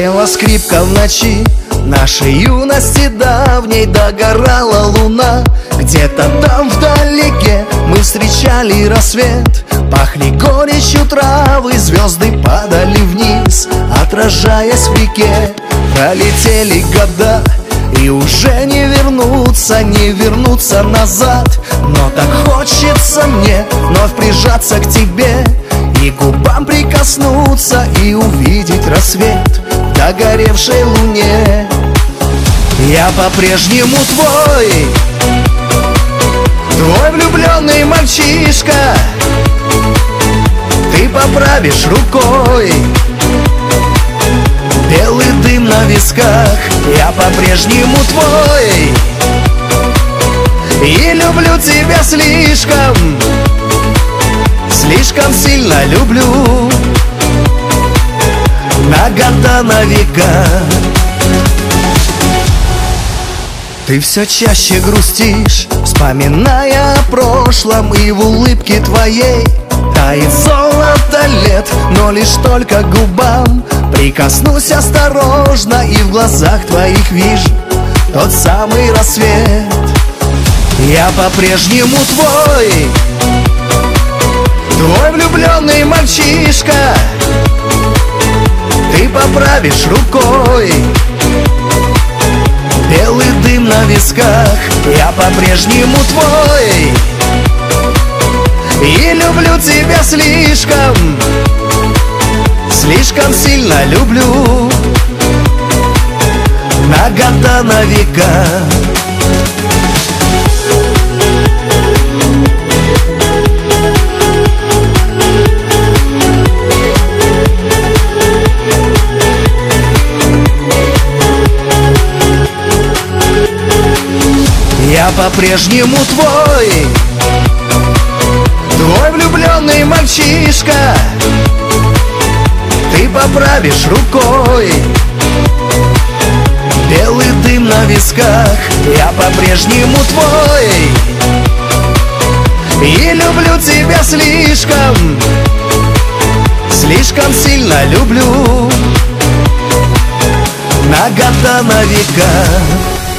Пела скрипка в ночи нашей юности давней, догорала луна. Где-то там вдалеке мы встречали рассвет. Пахли горечью травы, звезды падали вниз, отражаясь в реке. Пролетели года, и уже не вернуться назад. Но так хочется мне вновь прижаться к тебе и губам прикоснуться, и увидеть рассвет в догоревшей луне. Я по-прежнему твой влюбленный мальчишка. Ты поправишь рукой белый дым на висках. Я по-прежнему твой и люблю тебя слишком сильно люблю, на года, на века. Ты все чаще грустишь, вспоминая о прошлом, и в улыбке твоей тает золото лет. Но лишь только к губам прикоснусь осторожно, и в глазах твоих вижу тот самый рассвет. Я по-прежнему твой влюбленный мальчишка. Ты поправишь рукой белый дым на висках. Я по-прежнему твой и люблю тебя слишком сильно люблю, на года, на века. Я по-прежнему твой влюбленный мальчишка. Ты поправишь рукой белый дым на висках. Я по-прежнему твой и люблю тебя слишком сильно люблю, на года, на века.